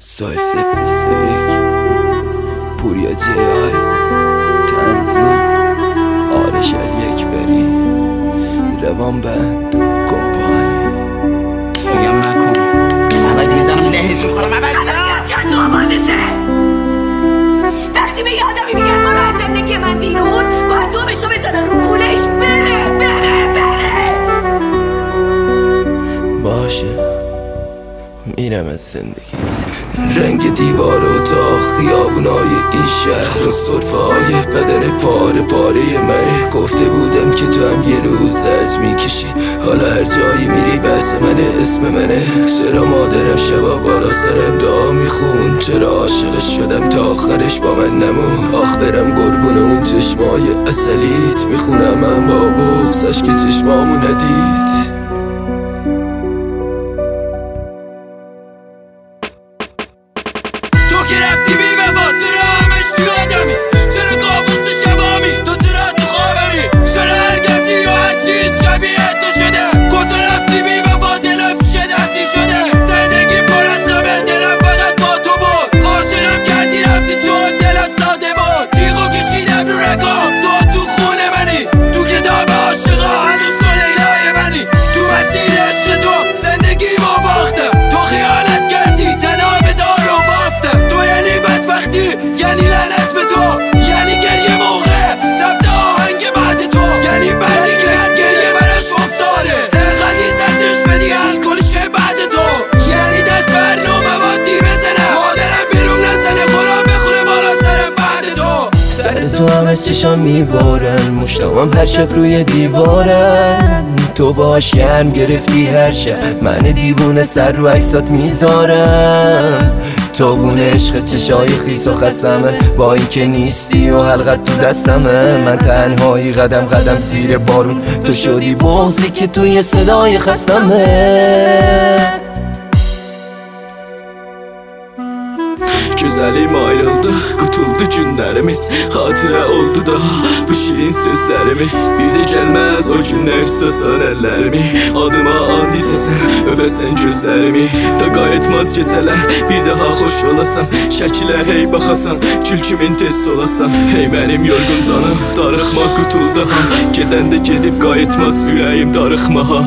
سایل 021 پوریا جی آی تنظیم آرش علی اکبری روان بند کمپانی بگم نکن عوض میزنم لحظ میکنم عوض چند تو آبادته وقتی به یه آدمی میگن برو از زندگی من بیرون باید تو بشو بزنه رو کولش بره باشه میرم از زندگی. رنگ دیوار و اتاق خیابونای این شهر و صرفه های بدن پاره منه. گفته بودم که تو هم یه روز زج میکشی، حالا هر جایی میری بحث منه، اسم منه. چرا مادرم شبا بالا سرم دعا میخون، چرا عاشقش شدم تا آخرش با من نمون. آخ برم قربون اون چشمای اصلیت، میخونم من با بغضش که چشمامو ندید. یعنی لعنت به تو، یعنی گریه موقع ضبط آهنگ بعد تو، یعنی بردی که گریه براش افتاره انقدی سطرش بدی الکلشه بعد تو، یعنی دست بر ناموادی بزنم مادرم بیرون نزنه قرآن بخونه بالا سرم بعد تو. سر تو همه چشام میبارن، مشتامم هر شب روی دیوارن. تو باش گرم گرفتی هر شب، من دیوونه سر رو عکسات میذارم. تو بونه عشق چشای خیس و خستمه، با این که نیستی و حلقت تو دستمه. من تنهایی قدم قدم زیر بارون، تو شدی بغضی که توی صدای خستمه. Güzelim ayrıldık, qutuldu günlərimiz, xatirə oldu da bu şirin sözlərimiz. Bir də gəlməz o günlər tutasan əllərimi, adıma and içəsən, öpəsən gözlərimi. Da qayıtmaz gecələr, bir daha xoş olasan, şəkilə hey baxasan, külkümün tez solasan. Hey mənim yorğun canım, darıxma qutuldu ha, gedəndə gedib qayıtmaz ürəyim darıxma ha.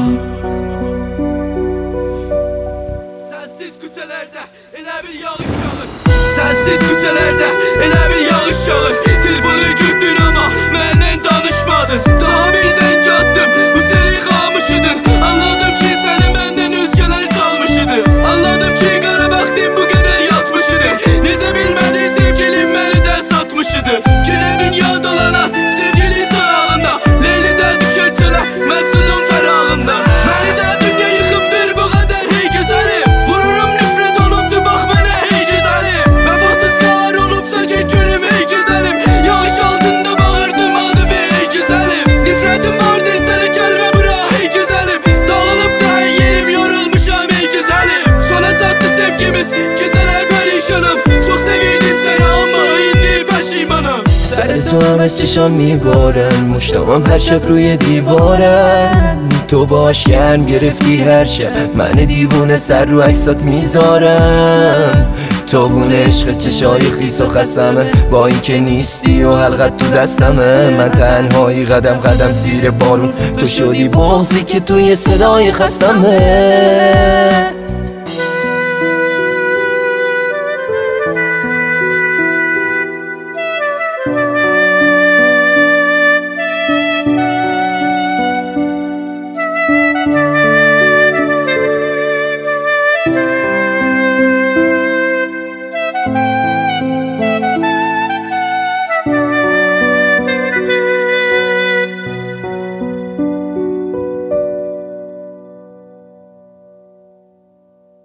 Sənsiz küçələrdə elə bir yağış yağır, sənsiz küçələrdə elə bir yağış yağır. Telefonu götdün amma məndən danışmadın, daha bir zəng atdım, bu səni xamış idin. Anladım ki səni məndən özgələr çalmış idi, anladım ki qara bəxtin bu qədər yatmış idi. Necə bilmədin sevgilim məni də satmış idi. Gülə dünya dolana sevgili sarağında, Leylidə düşər çölə Məcnunun fərağında. Məni də dünya yıxıbdır bu qədər hey gözəlim, qururum nifrət olubdu bax mənə hey gözəlim. Vəfasız yar olubsa get görüm hey gözəlim, yağış altında bağırdım adı be hey gözəlim. Nifrətim vardır sənə gəlmə bura hey gözəlim, dağılıb da hey yerim yorulmuşam hey gözəlim. Sona çatdı sevgimiz, gecələr pərişanım, çox sevirdim səni amma indi pəşimanam. سر تو همه چشام میبارن، مشتامم هر شب روی دیوارن. تو باش گرم گرفتی هر شب، من دیوونه سر رو عکسات میذارم. تو بونه عشق چشای خیس و خستمه، با این که نیستی و حلقت تو دستمه. من تنهایی قدم قدم زیر بارون، تو شدی بغضی که توی صدای خستمه.